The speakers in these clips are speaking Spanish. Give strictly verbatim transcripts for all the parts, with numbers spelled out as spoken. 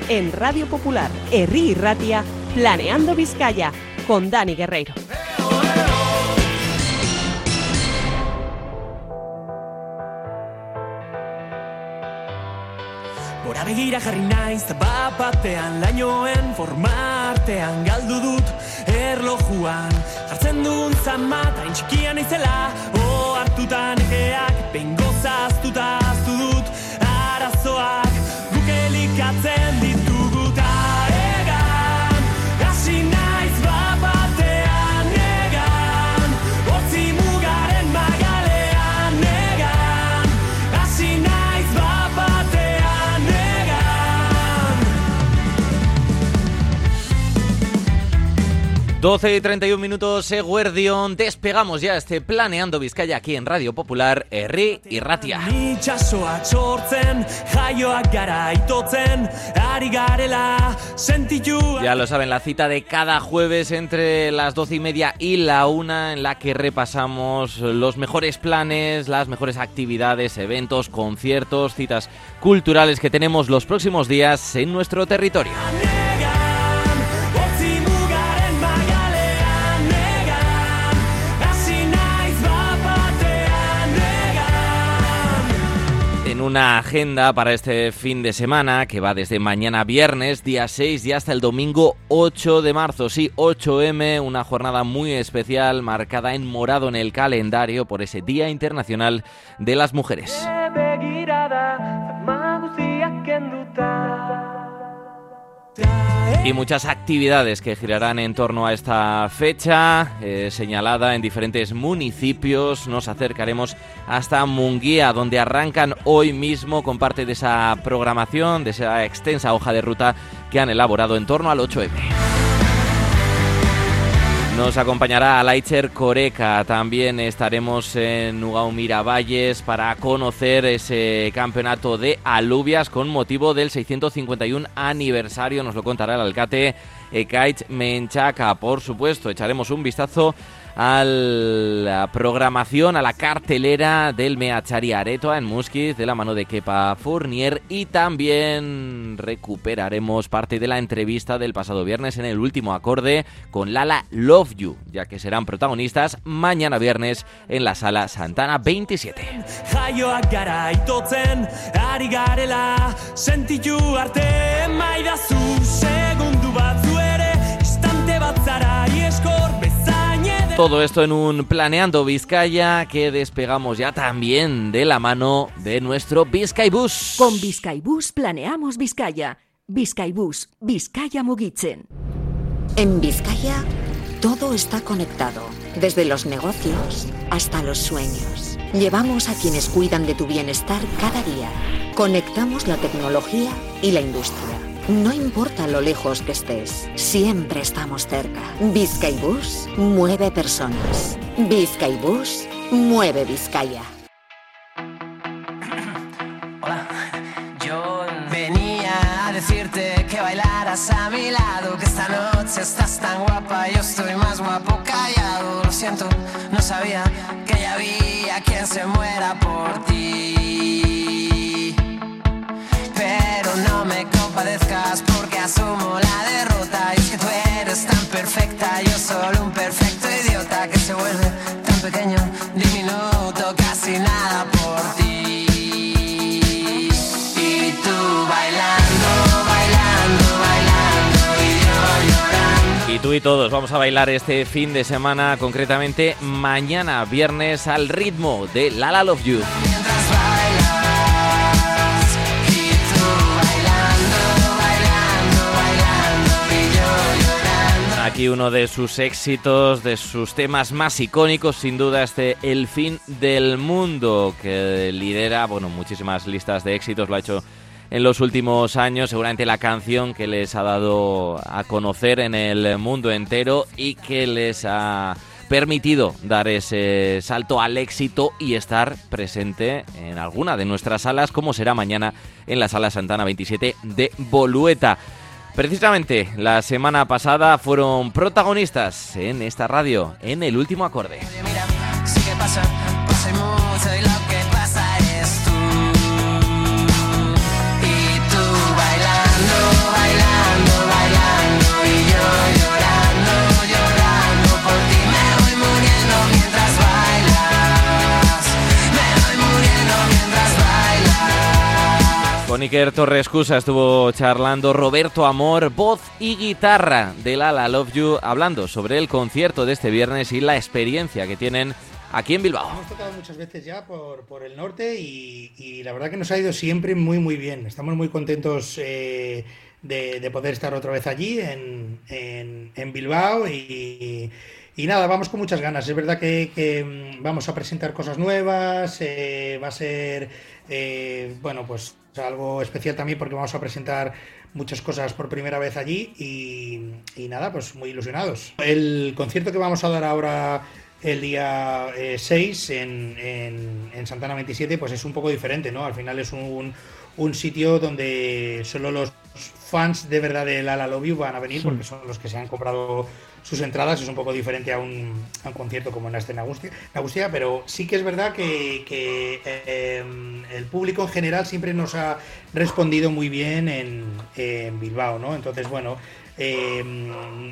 en Radio Popular, Herri y Ratia, Planeando Vizcaya, con Dani Guerreiro. Gora begira jarri naiz, bat batean lainoen formartean galdu dut erlojuan. Jartzen duen zama, tain txikian izela, o hartutan egeak, behin gozaztuta aztu dut, arazoak guk elikatzen ditugu ta egan, hasi naiz bat batean egan, hortzi mugaren magalean egan, hasi naiz bat batean egan. doce y treinta y un minutos, Eguerdion. Despegamos ya este Planeando Vizcaya aquí en Radio Popular, Herri y Ratia. Ya lo saben, la cita de cada jueves entre las doce y media y la una, en la que repasamos los mejores planes, las mejores actividades, eventos, conciertos, citas culturales que tenemos los próximos días en nuestro territorio. Una agenda para este fin de semana que va desde mañana viernes, día seis, y hasta el domingo ocho de marzo. Sí, ocho eme, una jornada muy especial marcada en morado en el calendario por ese Día Internacional de las Mujeres. Y muchas actividades que girarán en torno a esta fecha, eh, señalada en diferentes municipios. Nos acercaremos hasta Munguía, donde arrancan hoy mismo con parte de esa programación, de esa extensa hoja de ruta que han elaborado en torno al ocho eme. Nos acompañará Alaitzer Koreka. También estaremos en Ugao Miravalles para conocer ese campeonato de alubias con motivo del seiscientos cincuenta y uno aniversario. Nos lo contará el alcalde Ekaitz Menchaca. Por supuesto, echaremos un vistazo a la programación, a la cartelera del Meatzari Aretoa en Muskiz, de la mano de Kepa Fournier, y también recuperaremos parte de la entrevista del pasado viernes en el último acorde con Lala Love You, ya que serán protagonistas mañana viernes en la Sala Santana veintisiete. Todo esto en un Planeando Vizcaya que despegamos ya también de la mano de nuestro Bizkaibus. Con Bizkaibus planeamos Vizcaya. Bizkaibus, Vizcaya mugitzen. En Vizcaya todo está conectado, desde los negocios hasta los sueños. Llevamos a quienes cuidan de tu bienestar cada día. Conectamos la tecnología y la industria. No importa lo lejos que estés, siempre estamos cerca. Bizkaibus mueve personas. Bizkaibus mueve Vizcaya. Hola, yo venía a decirte que bailaras a mi lado, que esta noche estás tan guapa, yo estoy más guapo callado. Lo siento, no sabía que ya había quien se muera por ti. Pero no me compadezcas porque asumo la derrota. Y es que tú eres tan perfecta, yo solo un perfecto idiota que se vuelve tan pequeño, diminuto, casi nada por ti. Y tú bailando, bailando, bailando y yo llorando. Y tú y todos vamos a bailar este fin de semana, concretamente mañana viernes, al ritmo de Lala Love You. Mientras bailas. Aquí uno de sus éxitos, de sus temas más icónicos, sin duda, este El fin del mundo, que lidera, bueno, muchísimas listas de éxitos, lo ha hecho en los últimos años, seguramente la canción que les ha dado a conocer en el mundo entero y que les ha permitido dar ese salto al éxito y estar presente en alguna de nuestras salas, como será mañana en la Sala Santana veintisiete de Bolueta. Precisamente la semana pasada fueron protagonistas en esta radio, en El Último Acorde. Oye, mira, sí que pasa, pasa y mucho y lo que pasa es tú. Y tú bailando, bailando. Con Iker Torrescusa estuvo charlando Roberto Amor, voz y guitarra del Ala Love You, hablando sobre el concierto de este viernes y la experiencia que tienen aquí en Bilbao. Hemos tocado muchas veces ya por, por el norte y, y la verdad que nos ha ido siempre muy muy bien. Estamos muy contentos eh, de, de poder estar otra vez allí en, en, en Bilbao y, y nada, vamos con muchas ganas. Es verdad que, que vamos a presentar cosas nuevas, eh, va a ser eh, bueno pues algo especial también porque vamos a presentar muchas cosas por primera vez allí y, y nada, pues muy ilusionados. El concierto que vamos a dar ahora el día eh, seis en, en, en Santana veintisiete, pues es un poco diferente, ¿no? Al final es un, un sitio donde solo los fans de verdad del Ala Love You van a venir, sí, porque son los que se han comprado sus entradas. Es un poco diferente a un, a un concierto como en la escena Agustia, pero sí que es verdad que, que eh, el público en general siempre nos ha respondido muy bien en, en Bilbao, ¿no? Entonces, bueno, eh,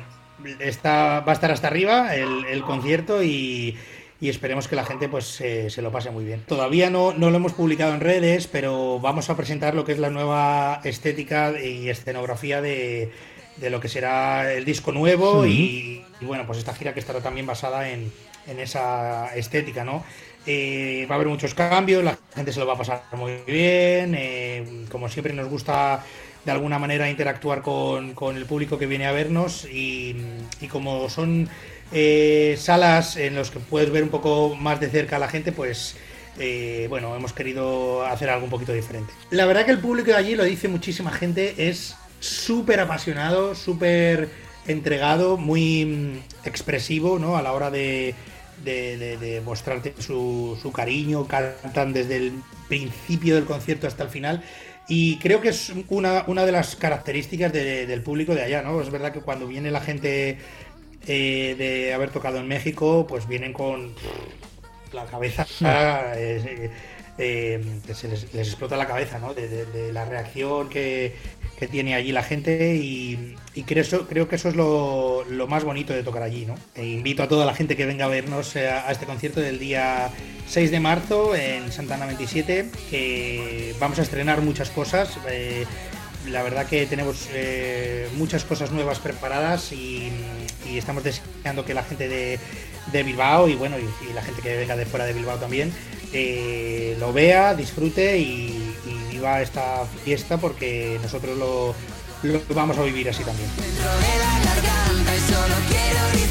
Está, va a estar hasta arriba el, el concierto y, y esperemos que la gente pues eh, se lo pase muy bien. Todavía no, no lo hemos publicado en redes, pero vamos a presentar lo que es la nueva estética y escenografía de, de lo que será el disco nuevo, sí. y, y bueno, pues esta gira que estará también basada en, en esa estética, ¿no? Eh, va a haber muchos cambios, la gente se lo va a pasar muy bien, eh, como siempre nos gusta de alguna manera interactuar con, con el público que viene a vernos y, y como son eh, salas en las que puedes ver un poco más de cerca a la gente, pues eh, bueno, hemos querido hacer algo un poquito diferente. La verdad que el público de allí, lo dice muchísima gente, es súper apasionado, súper entregado, muy expresivo, ¿no? A la hora de, de, de, de mostrarte su, su cariño, cantan desde el principio del concierto hasta el final. Y creo que es una, una de las características de, del público de allá, ¿no? Es verdad que cuando viene la gente eh, de haber tocado en México, pues vienen con la cabeza, eh, eh, que se les, les explota la cabeza, ¿no? De, de, de la reacción que, que tiene allí la gente y, y creo, eso, creo que eso es lo, lo más bonito de tocar allí, ¿no? E invito a toda la gente que venga a vernos a, a este concierto del día seis de marzo en Santana veintisiete, que vamos a estrenar muchas cosas. Eh, la verdad que tenemos eh, muchas cosas nuevas preparadas y, y estamos deseando que la gente de, de Bilbao y bueno y, y la gente que venga de fuera de Bilbao también eh, lo vea, disfrute y, y viva esta fiesta, porque nosotros lo, lo vamos a vivir así también. Dentro de la garganta y solo quiero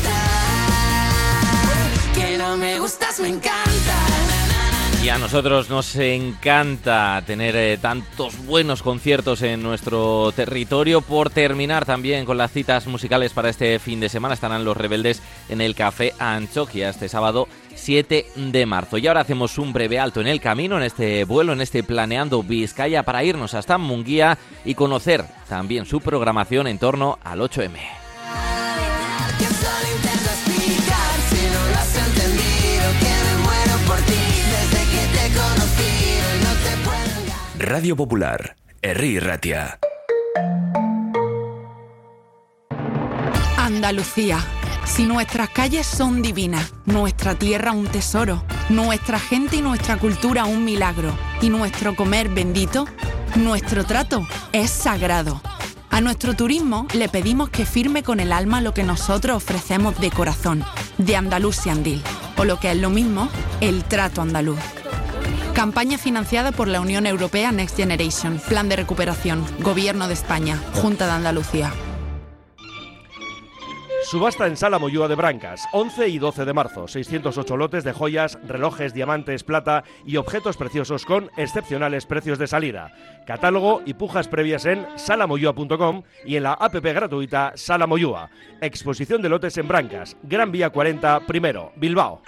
gritar que no me gustas, me encanta. Y a nosotros nos encanta tener eh, tantos buenos conciertos en nuestro territorio. Por terminar también con las citas musicales para este fin de semana, estarán Los Rebeldes en el Café Anchoquia este sábado siete de marzo. Y ahora hacemos un breve alto en el camino, en este vuelo, en este Planeando Vizcaya, para irnos hasta Munguía y conocer también su programación en torno al ocho eme. Radio Popular, Herri Ratia. Andalucía. Si nuestras calles son divinas, nuestra tierra un tesoro, nuestra gente y nuestra cultura un milagro, y nuestro comer bendito, nuestro trato es sagrado. A nuestro turismo le pedimos que firme con el alma lo que nosotros ofrecemos de corazón, de Andalusiandil, o lo que es lo mismo, el trato andaluz. Campaña financiada por la Unión Europea Next Generation, Plan de Recuperación, Gobierno de España, Junta de Andalucía. Subasta en Sala Moyúa de Brancas, once y doce de marzo, seiscientos ocho lotes de joyas, relojes, diamantes, plata y objetos preciosos con excepcionales precios de salida. Catálogo y pujas previas en sala moyúa punto com y en la app gratuita Sala Moyúa. Exposición de lotes en Brancas, Gran Vía cuarenta, primero, Bilbao.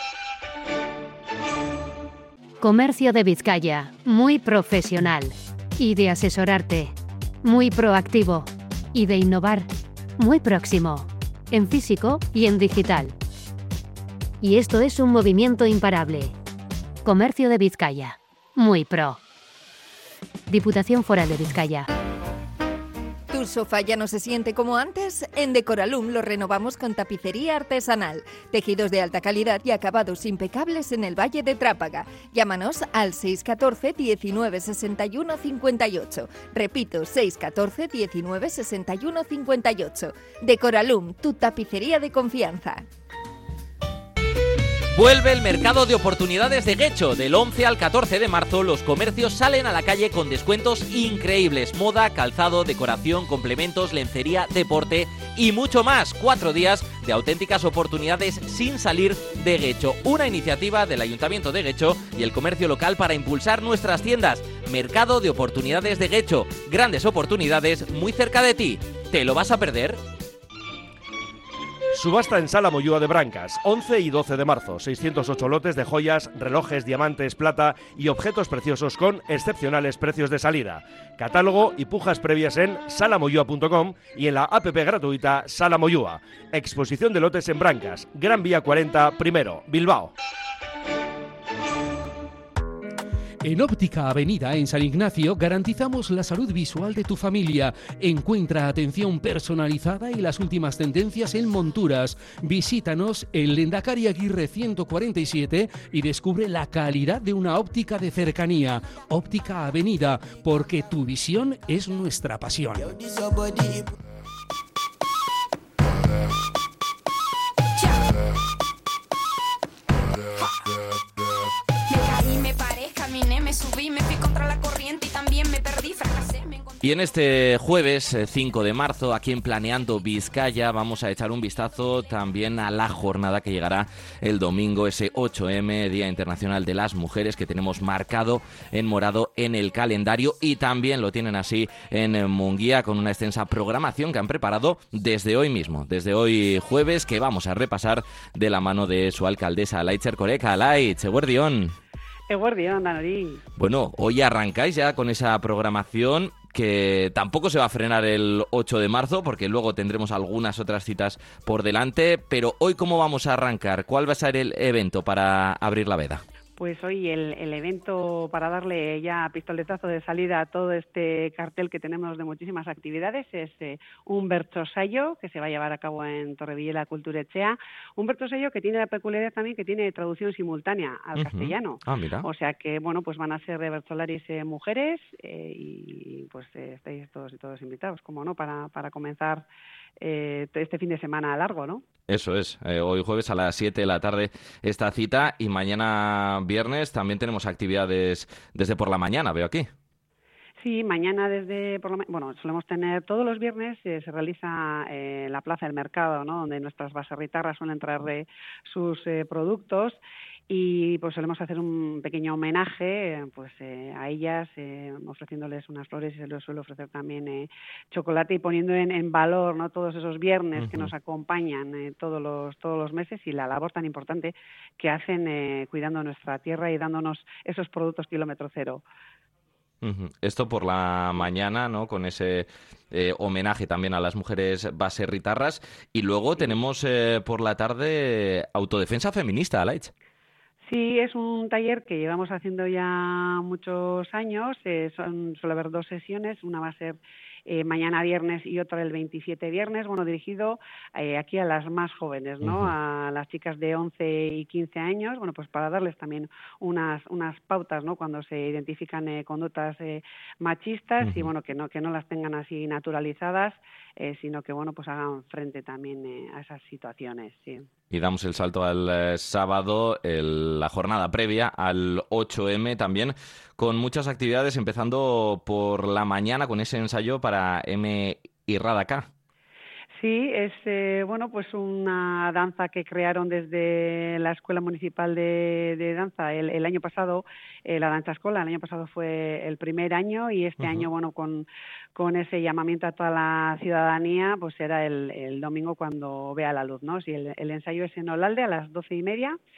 Comercio de Vizcaya, muy profesional. Y de asesorarte, muy proactivo. Y de innovar, muy próximo. En físico y en digital. Y esto es un movimiento imparable. Comercio de Vizcaya, muy pro. Diputación Foral de Vizcaya. ¿Tu sofá ya no se siente como antes? En Decoralum lo renovamos con tapicería artesanal, tejidos de alta calidad y acabados impecables en el Valle de Trápaga. Llámanos al seis uno cuatro, diecinueve, sesenta y uno, cincuenta y ocho. Repito, seis uno cuatro, diecinueve, sesenta y uno, cincuenta y ocho. Decoralum, tu tapicería de confianza. Vuelve el mercado de oportunidades de Getxo. Del once al catorce de marzo los comercios salen a la calle con descuentos increíbles. Moda, calzado, decoración, complementos, lencería, deporte y mucho más. Cuatro días de auténticas oportunidades sin salir de Getxo. Una iniciativa del Ayuntamiento de Getxo y el comercio local para impulsar nuestras tiendas. Mercado de oportunidades de Getxo. Grandes oportunidades muy cerca de ti. ¿Te lo vas a perder? Subasta en Sala Moyúa de Brancas, once y doce de marzo, seiscientos ocho lotes de joyas, relojes, diamantes, plata y objetos preciosos con excepcionales precios de salida. Catálogo y pujas previas en sala moyúa punto com y en la app gratuita Sala Moyúa. Exposición de lotes en Brancas, Gran Vía cuarenta, primero, Bilbao. En Óptica Avenida, en San Ignacio, garantizamos la salud visual de tu familia. Encuentra atención personalizada y las últimas tendencias en monturas. Visítanos en Lendakari Aguirre ciento cuarenta y siete y descubre la calidad de una óptica de cercanía. Óptica Avenida, porque tu visión es nuestra pasión. Subí, me fui contra la corriente y también me perdí, fracasé, me encontré... Y en este jueves cinco de marzo, aquí en Planeando Vizcaya, vamos a echar un vistazo también a la jornada que llegará el domingo, ese ocho eme, Día Internacional de las Mujeres, que tenemos marcado en morado en el calendario, y también lo tienen así en Munguía, con una extensa programación que han preparado desde hoy mismo, desde hoy jueves, que vamos a repasar de la mano de su alcaldesa, Alaitz Erkoreka. Alaitz, eguerdión. Eguerdión, Danorí. Bueno, hoy arrancáis ya con esa programación que tampoco se va a frenar el ocho de marzo, porque luego tendremos algunas otras citas por delante, pero hoy ¿cómo vamos a arrancar? ¿Cuál va a ser el evento para abrir la veda? Pues hoy el, el evento para darle ya pistoletazo de salida a todo este cartel que tenemos de muchísimas actividades es eh, un bertsosaio que se va a llevar a cabo en Torrevillela Kulturetxea. Un bertsosaio que tiene la peculiaridad también que tiene traducción simultánea al uh-huh. castellano. Ah, mira. O sea que, bueno, pues van a ser bertsolaris eh, mujeres eh, y pues eh, estáis todos y todos invitados, como no, para, para comenzar eh, este fin de semana largo, ¿no? Eso es, eh, hoy jueves a las siete de la tarde esta cita, y mañana viernes también tenemos actividades desde por la mañana, veo aquí. Sí, mañana desde por la bueno, solemos tener todos los viernes, eh, se realiza eh, la Plaza del Mercado, ¿no? Donde nuestras baserritarras suelen traer sus eh, productos. Y pues solemos hacer un pequeño homenaje pues eh, a ellas, eh, ofreciéndoles unas flores, y se les suele ofrecer también eh, chocolate, y poniendo en, en valor, ¿no?, todos esos viernes uh-huh. que nos acompañan eh, todos los todos los meses, y la labor tan importante que hacen eh, cuidando nuestra tierra y dándonos esos productos kilómetro cero. Uh-huh. Esto por la mañana, ¿no?, con ese eh, homenaje también a las mujeres baserritarras, y luego tenemos eh, por la tarde autodefensa feminista, Alaitz. Sí, es un taller que llevamos haciendo ya muchos años. Eh, son, suele haber dos sesiones, una va a ser eh, mañana viernes y otra el veintisiete viernes, bueno, dirigido eh, aquí a las más jóvenes, ¿no? Uh-huh. A las chicas de once y quince años, bueno, pues para darles también unas unas pautas, ¿no?, cuando se identifican eh, conductas eh, machistas, uh-huh. y bueno, que no que no las tengan así naturalizadas, eh, sino que, bueno, pues hagan frente también eh, a esas situaciones, sí. Y damos el salto al eh, sábado, el, la jornada previa al ocho eme también, con muchas actividades, empezando por la mañana con ese ensayo para M. Irradaka. Sí, es eh, bueno, pues una danza que crearon desde la Escuela Municipal de, de Danza el, el año pasado, eh, la Danza Escola. El año pasado fue el primer año, y este uh-huh. año, bueno, con, con ese llamamiento a toda la ciudadanía, pues será el, el domingo cuando vea la luz, ¿no? Sí, el, el ensayo es en Olalde a las doce y media.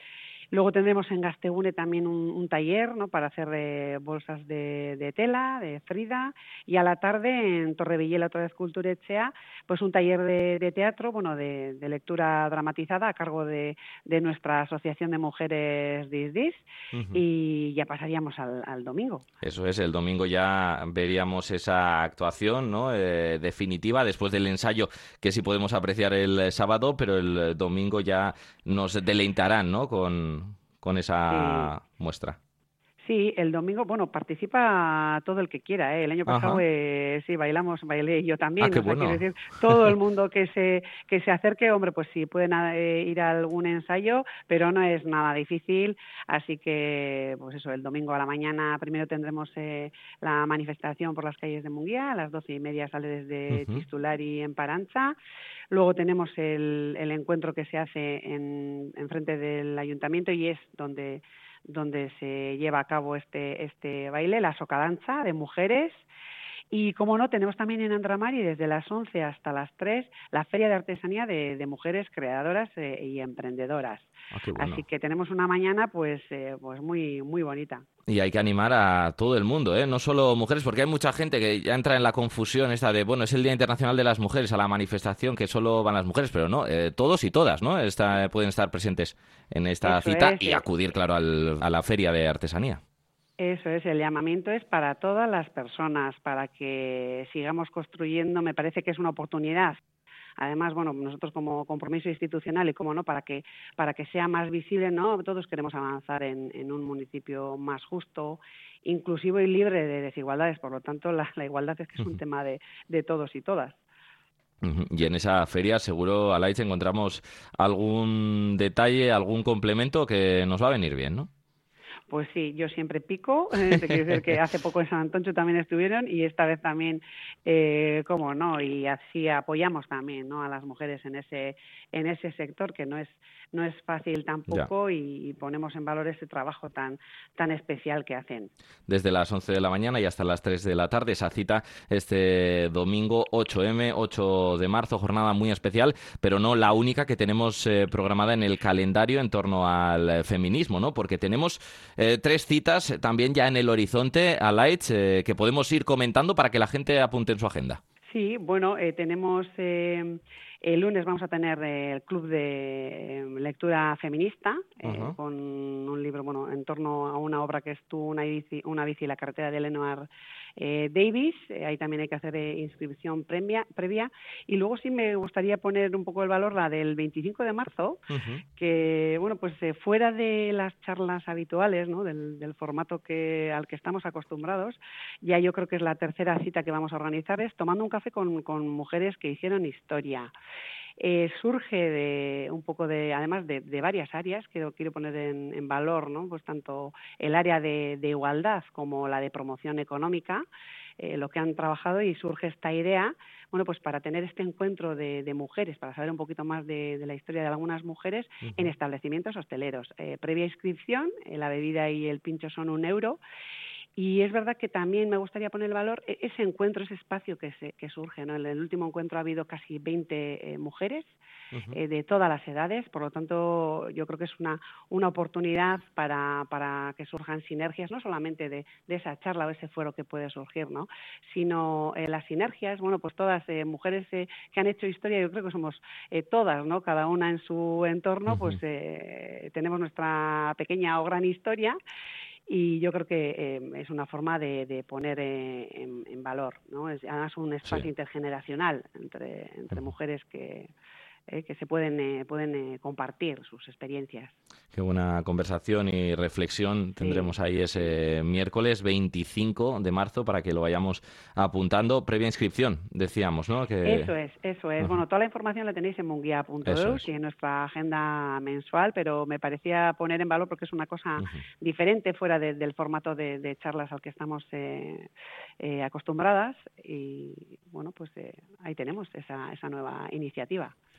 Luego tendremos en Gaztegune también un, un taller, ¿no?, para hacer eh, bolsas de, de tela, de Frida, y a la tarde en Torrevillela, otra vez Kulturetxea, pues un taller de, de teatro, bueno, de, de lectura dramatizada a cargo de, de nuestra Asociación de Mujeres Dis Dis, uh-huh. y ya pasaríamos al, al domingo. Eso es, el domingo ya veríamos esa actuación, ¿no?, eh, definitiva, después del ensayo que sí podemos apreciar el sábado, pero el domingo ya nos deleitarán, ¿no?, con con esa sí. muestra. Sí, el domingo, bueno, participa todo el que quiera, ¿eh? El año pasado eh, sí bailamos, bailé yo también, ah, qué o sea, bueno. quiero decir, todo el mundo que se que se acerque, hombre, pues sí, pueden eh, ir a algún ensayo, pero no es nada difícil, así que, pues eso, el domingo a la mañana primero tendremos eh, la manifestación por las calles de Munguía, a las doce y media sale desde uh-huh. Chistulari en Paranza. Luego tenemos el, el encuentro que se hace en, en frente del ayuntamiento y es donde, donde se lleva a cabo este, este baile, la socadanza de mujeres. Y, como no, tenemos también en Andramari desde las once hasta las tres la Feria de Artesanía de, de Mujeres Creadoras eh, y Emprendedoras. Ah, qué bueno. Así que tenemos una mañana pues, eh, pues muy, muy bonita. Y hay que animar a todo el mundo, ¿eh? No solo mujeres, porque hay mucha gente que ya entra en la confusión esta de, bueno, es el Día Internacional de las Mujeres, a la manifestación que solo van las mujeres, pero no, eh, todos y todas, ¿no? Esta, pueden estar presentes en esta Eso cita es, y acudir, claro, al, a la Feria de Artesanía. Eso es, el llamamiento es para todas las personas, para que sigamos construyendo, me parece que es una oportunidad. Además, bueno, nosotros como compromiso institucional y como no, para que para que sea más visible, ¿no? Todos queremos avanzar en, en un municipio más justo, inclusivo y libre de desigualdades. Por lo tanto, la, la igualdad es que es un tema de, de todos y todas. Y en esa feria seguro, Alaitz, encontramos algún detalle, algún complemento que nos va a venir bien, ¿no? Pues sí, yo siempre pico, eh, te quiero decir que hace poco en San Antonio también estuvieron y esta vez también, eh, cómo no, y así apoyamos también, ¿no?, a las mujeres en ese en ese sector que no es no es fácil tampoco y, y ponemos en valor ese trabajo tan tan especial que hacen. Desde las once de la mañana y hasta las tres de la tarde, esa cita este domingo ocho eme, ocho de marzo, jornada muy especial, pero no la única que tenemos eh, programada en el calendario en torno al feminismo, ¿no? Porque tenemos eh, tres citas también ya en el horizonte, Alaitz, eh, que podemos ir comentando para que la gente apunte en su agenda. Sí, bueno, eh, tenemos... Eh, El lunes vamos a tener el club de lectura feminista eh, uh-huh. con un libro, bueno, en torno a una obra que es Tú, una bici, una bici la carretera de Eleanor eh, Davis. Eh, ahí también hay que hacer eh, inscripción previa, previa. Y luego sí me gustaría poner un poco el valor la del veinticinco de marzo, uh-huh. que, bueno, pues eh, fuera de las charlas habituales, ¿no?, del, del formato que al que estamos acostumbrados, ya yo creo que es la tercera cita que vamos a organizar, es tomando un café con, con mujeres que hicieron historia. Eh, surge de un poco de, además de, de varias áreas que quiero poner en, en valor, ¿no? Pues tanto el área de, de igualdad como la de promoción económica, eh, lo que han trabajado, y surge esta idea, bueno, pues para tener este encuentro de, de mujeres, para saber un poquito más de, de la historia de algunas mujeres uh-huh. en establecimientos hosteleros. Eh, previa inscripción, eh, la bebida y el pincho son un euro. Y es verdad que también me gustaría poner el valor ese encuentro, ese espacio que se, que surge, ¿no? En el último encuentro ha habido casi veinte eh, mujeres uh-huh. eh, de todas las edades, por lo tanto yo creo que es una, una oportunidad para, para que surjan sinergias, no solamente de, de esa charla o ese foro que puede surgir, ¿no?, sino eh, las sinergias, bueno, pues todas eh, mujeres eh, que han hecho historia, yo creo que somos eh, todas, ¿no?, cada una en su entorno, uh-huh. pues eh, tenemos nuestra pequeña o gran historia. Y yo creo que eh, es una forma de, de poner eh, en, en valor, ¿no? Es además un espacio sí. intergeneracional entre, entre mujeres que, eh, que se pueden, eh, pueden eh, compartir sus experiencias. Qué buena conversación y reflexión tendremos sí. ahí ese miércoles veinticinco de marzo para que lo vayamos apuntando. Previa inscripción, decíamos, ¿no? Que... Eso es, eso es. Uh-huh. Bueno, toda la información la tenéis en munguia punto eus y en nuestra agenda mensual, pero me parecía poner en valor porque es una cosa uh-huh. diferente fuera de, del formato de, de charlas al que estamos eh, eh, acostumbradas y, bueno, pues eh, ahí tenemos esa, esa nueva iniciativa.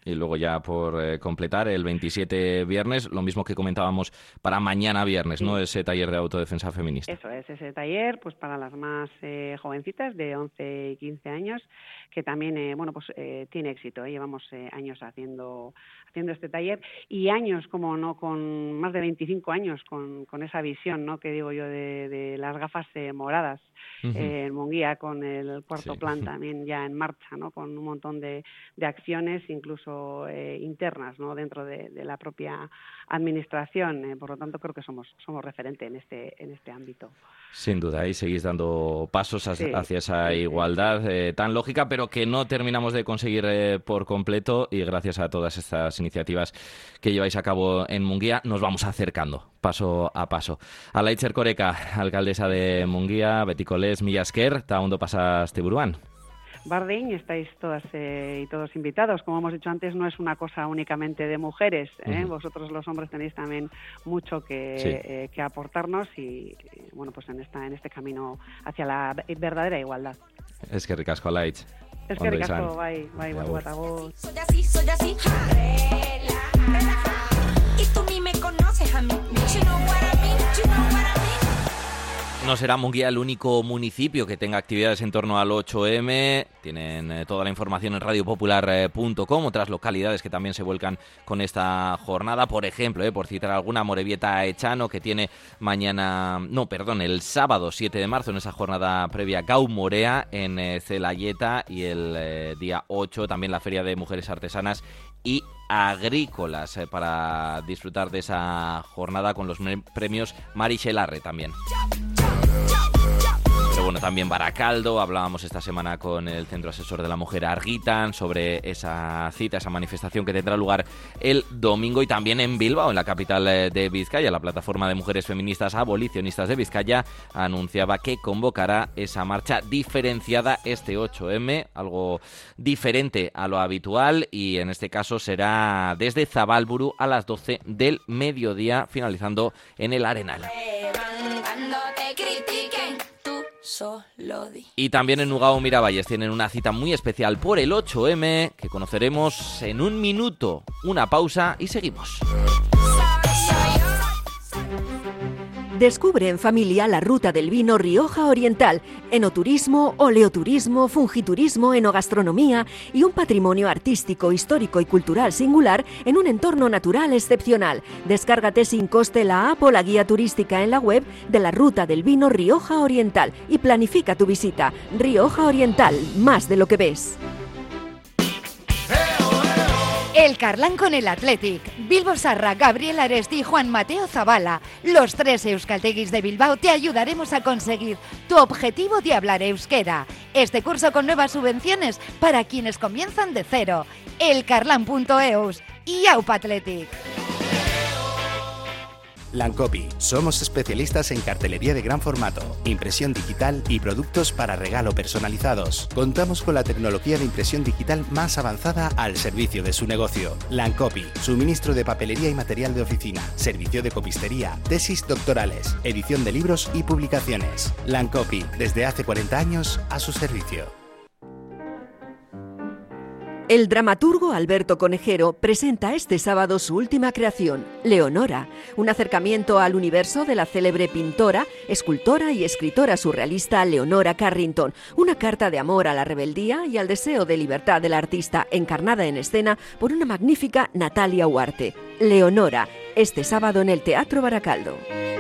Y luego ya por eh, completar, el veintisiete viernes, lo mismo que comentábamos para mañana viernes, sí. ¿no? Ese taller de autodefensa feminista. Eso es, ese taller pues para las más eh, jovencitas de once y quince años, que también eh, bueno pues eh, tiene éxito. ¿eh? Llevamos eh, años haciendo haciendo este taller y años, como no, con más de veinticinco años con, con esa visión, ¿no? que digo yo de, de las gafas eh, moradas. Uh-huh. eh, en Munguía, con el cuarto sí. plan también ya en marcha, ¿no? con un montón de, de acciones, incluso eh, internas, ¿no? dentro de, de la propia administración. Eh, por lo tanto, creo que somos somos referente en este en este ámbito. Sin duda, ahí seguís dando pasos hacia, sí, hacia esa sí, igualdad sí. Eh, tan lógica, pero que no terminamos de conseguir eh, por completo, y gracias a todas estas iniciativas que lleváis a cabo en Munguía, nos vamos acercando paso a paso. Alaitzer Koreka, alcaldesa de Munguía, Betikolez, mila esker, eta ondo pasaste buruan. Bardín, estáis todas eh, y todos invitados. Como hemos dicho antes, no es una cosa únicamente de mujeres. ¿eh? Uh-huh. Vosotros los hombres tenéis también mucho que, sí. eh, que aportarnos y, y bueno, pues en esta en este camino hacia la verdadera igualdad. Es que ricasco, Alaitz. Es que ricasco, bye, bye, bye, bye. Soy así, soy así, relaja, relaja. Y tú ni me conoces a mí. You know what I mean, you know what I mean. No será Munguía el único municipio que tenga actividades en torno al ocho eme. Tienen eh, toda la información en radio popular punto com, otras localidades que también se vuelcan con esta jornada. Por ejemplo, eh, por citar alguna, Morevieta Echano, que tiene mañana, no, perdón, el sábado siete de marzo, en esa jornada previa, Gau Morea en eh, Celayeta, y el eh, día ocho también la Feria de Mujeres Artesanas y Agrícolas, eh, para disfrutar de esa jornada con los premios Marichelarre también. Pero bueno, también Baracaldo, hablábamos esta semana con el Centro Asesor de la Mujer Argitan sobre esa cita, esa manifestación que tendrá lugar el domingo, y también en Bilbao, en la capital de Vizcaya. La plataforma de mujeres feministas abolicionistas de Vizcaya anunciaba que convocará esa marcha diferenciada este ocho eme, algo diferente a lo habitual, y en este caso será desde Zabalburu a las doce del mediodía, finalizando en el Arenal. Solo di. Y también en Ugao Miravalles tienen una cita muy especial por el ocho eme que conoceremos en un minuto. Una pausa y seguimos. Descubre en familia la ruta del vino Rioja Oriental, enoturismo, oleoturismo, fungiturismo, enogastronomía y un patrimonio artístico, histórico y cultural singular en un entorno natural excepcional. Descárgate sin coste la app o la guía turística en la web de la ruta del vino Rioja Oriental y planifica tu visita. Rioja Oriental, más de lo que ves. El Carlán con el Athletic. Bilbo Sarra, Gabriel Aresti y Juan Mateo Zabala. Los tres euskalteguis de Bilbao te ayudaremos a conseguir tu objetivo de hablar euskera. Este curso con nuevas subvenciones para quienes comienzan de cero. elcarlan punto eus y Aupa Athletic. Lancopy. Somos especialistas en cartelería de gran formato, impresión digital y productos para regalo personalizados. Contamos con la tecnología de impresión digital más avanzada al servicio de su negocio. Lancopy. Suministro de papelería y material de oficina, servicio de copistería, tesis doctorales, edición de libros y publicaciones. Lancopy. Desde hace cuarenta años a su servicio. El dramaturgo Alberto Conejero presenta este sábado su última creación, Leonora, un acercamiento al universo de la célebre pintora, escultora y escritora surrealista Leonora Carrington, una carta de amor a la rebeldía y al deseo de libertad del artista, encarnada en escena por una magnífica Natalia Huarte. Leonora, este sábado en el Teatro Baracaldo.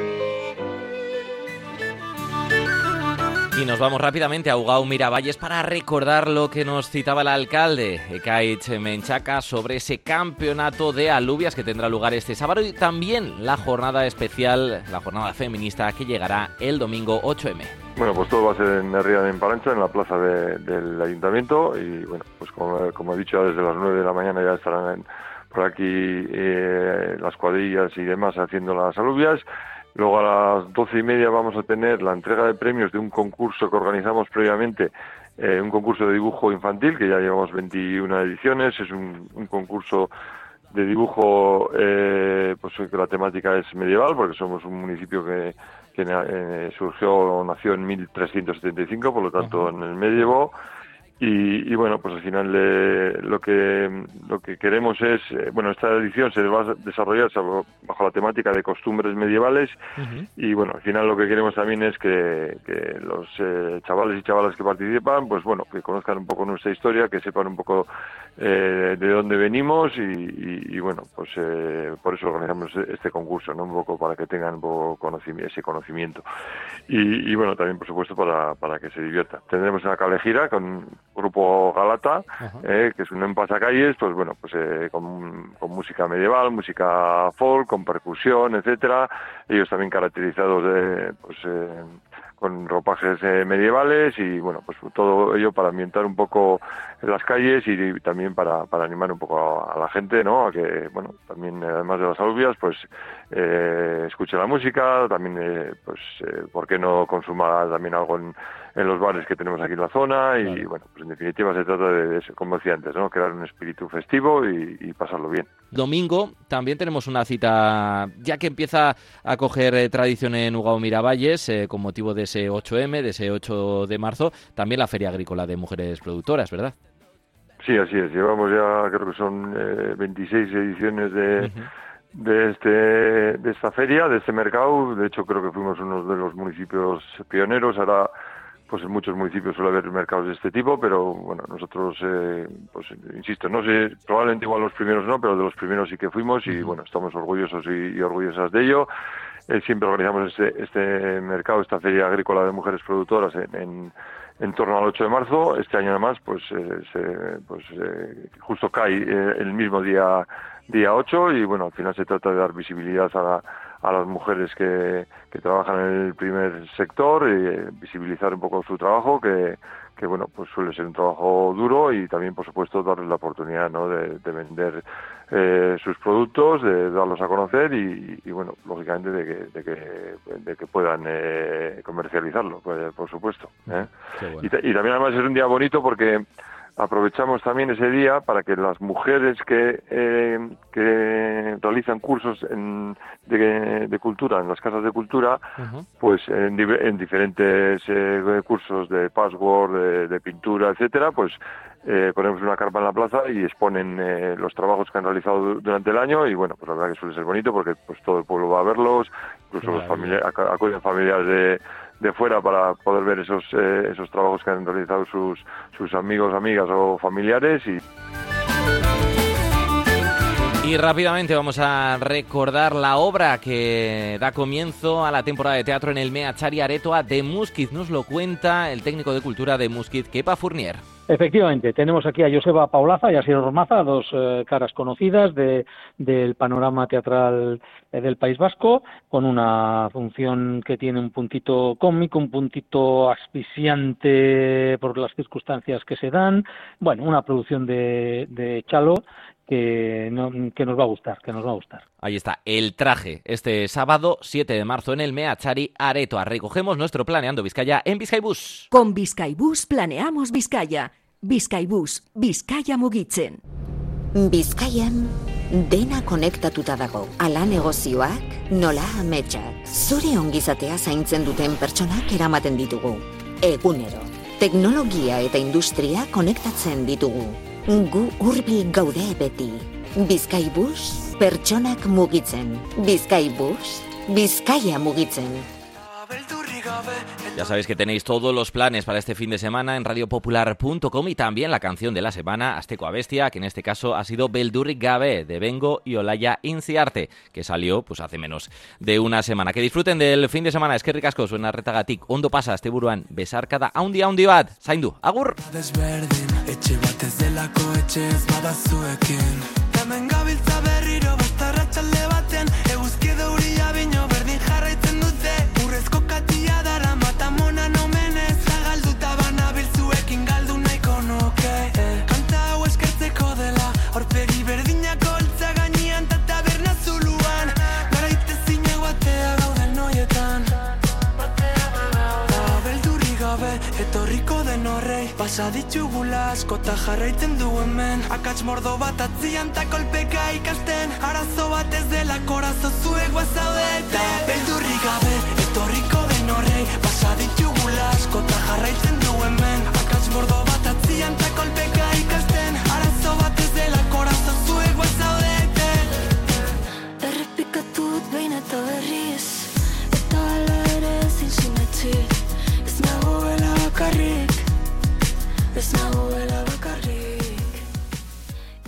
Y nos vamos rápidamente a Ugao Miravalles para recordar lo que nos citaba el alcalde, Ekaitz Menchaca, sobre ese campeonato de alubias que tendrá lugar este sábado, y también la jornada especial, la jornada feminista que llegará el domingo ocho eme. Bueno, pues todo va a ser en Herria de Emparancha, en la plaza de, del ayuntamiento, y bueno, pues como, como he dicho, desde las nueve de la mañana ya estarán en, por aquí eh, las cuadrillas y demás haciendo las alubias. Luego a las doce y media vamos a tener la entrega de premios de un concurso que organizamos previamente, eh, un concurso de dibujo infantil, que ya llevamos veintiuna ediciones. Es un, un concurso de dibujo, eh, pues que la temática es medieval, porque somos un municipio que, que eh, surgió o nació en mil trescientos setenta y cinco, por lo tanto en el medievo. Y, y bueno, pues al final eh, lo que lo que queremos es, eh, bueno, esta edición se va a desarrollar bajo la temática de costumbres medievales. Uh-huh. Y bueno, al final lo que queremos también es que, que los eh, chavales y chavalas que participan, pues bueno, que conozcan un poco nuestra historia, que sepan un poco eh, de dónde venimos y, y, y bueno, pues eh, por eso organizamos este concurso, ¿no? Un poco para que tengan un poco conocimiento, ese conocimiento. Y, y bueno, también por supuesto para, para que se diviertan. Tendremos una cablejira con Grupo Galata, eh, que es un pasacalles, pues bueno, pues eh, con, con música medieval, música folk, con percusión, etcétera. Ellos también caracterizados de, pues, eh, con ropajes eh, medievales y bueno, pues todo ello para ambientar un poco las calles y también para, para animar un poco a, a la gente, ¿no? A que, bueno, también además de las alubias, pues eh, escuche la música, también, eh, pues, eh, ¿por qué no consuma también algo en, en los bares que tenemos aquí en la zona? Y claro, bueno, pues en definitiva se trata de, de como decía antes, ¿no? Crear un espíritu festivo y, y pasarlo bien. Domingo también tenemos una cita, ya que empieza a coger eh, tradición en Ugao Miravalles, eh, con motivo de ese ocho eme, de ese ocho de marzo, también la Feria Agrícola de Mujeres Productoras, ¿verdad? Sí, así es. Llevamos ya, creo que son eh, veintiséis ediciones de, uh-huh. de este de esta feria, de este mercado. De hecho, creo que fuimos uno de los municipios pioneros. Ahora, pues en muchos municipios suele haber mercados de este tipo, pero bueno, nosotros, eh, pues insisto, no sé, probablemente igual los primeros no, pero de los primeros sí que fuimos y bueno, estamos orgullosos y, y orgullosas de ello. Eh, siempre organizamos este, este mercado, esta Feria Agrícola de Mujeres Productoras en, en, en torno al ocho de marzo. Este año además, pues, eh, se, pues eh, justo cae eh, el mismo día día ocho y bueno, al final se trata de dar visibilidad a, la, a las mujeres que, que trabajan en el primer sector y eh, visibilizar un poco su trabajo, que, que bueno, pues suele ser un trabajo duro y también, por supuesto, darles la oportunidad, ¿no? de, de vender eh, sus productos, de darlos a conocer y, y bueno, lógicamente de que, de que, de que puedan eh, comercializarlo, pues, por supuesto. ¿eh? Bueno. y, y también además es un día bonito porque aprovechamos también ese día para que las mujeres que eh, que realizan cursos en, de, de cultura en las casas de cultura, uh-huh. pues en, en diferentes eh, cursos de password, de, de pintura, etcétera, pues eh, ponemos una carpa en la plaza y exponen eh, los trabajos que han realizado durante el año y bueno, pues la verdad que suele ser bonito porque pues todo el pueblo va a verlos, incluso claro. los familiares, acuden familiares de de fuera para poder ver esos eh, esos trabajos que han realizado sus sus amigos, amigas o familiares y Y rápidamente vamos a recordar la obra que da comienzo a la temporada de teatro en el Meatzari Aretoa de Muskiz. Nos lo cuenta el técnico de cultura de Muskiz, Kepa Fournier. Efectivamente, tenemos aquí a Joseba Paulaza y a Asier Ormaza, dos eh, caras conocidas de, del panorama teatral eh, del País Vasco, con una función que tiene un puntito cómico, un puntito asfixiante por las circunstancias que se dan. Bueno, una producción de, de Chalo que, no, que nos va a gustar, que nos va a gustar. Ahí está, El Traje, este sábado siete de marzo en el Meatzari Aretoa. Recogemos nuestro Planeando Vizcaya en Bizkaibus. Con Bizkaibus planeamos Vizcaya. Bizkaibus, Bizkaia mugitzen. Bizkaian dena konektatuta dago. Ala negozioak, nola ametsak. Zure ongizatea zaintzen duten pertsonak eramaten ditugu. Egunero. Teknologia eta industria konektatzen ditugu. Gu hurbil gaude beti. Bizkaibus, pertsonak mugitzen. Bizkaibus, Bizkaia mugitzen. Ya sabéis que tenéis todos los planes para este fin de semana en radiopopular punto com y también la canción de la semana, Asteko Abestia, que en este caso ha sido Beldurrik Gabe, de Bengo y Olaya Inciarte, que salió pues hace menos de una semana. Que disfruten del fin de semana, eskerrik asko, zuen arretagatik, ondo pasa, asteburuan, besarkada haundi haundi bat, zaindu, agur! Desberdin, etxe batez delako etxez badazuekin. Hemen gabiltza berriro bastarratxalde batean, eguzkide huria bino berdin jarraitzen dute, urrezko katia dara mata mona nomenez, zagalduta banabil zuekin galdu nahiko nuke. Kanta hau eskertzeko dela, aurpegi berdinak holtza gainean ta taberna zuluan, garaite zine guatea gauden noietan. Ta beldurri gabe, etorriko den horrei, pasa ditugula askota jarraitzen du hemen, akats mordo bat atzian ta kolpeka ikasten, arazo bat ez dela korazo zuek guazaude. Ta beldurri gabe, etorriko den horrei, pasa ditugula askota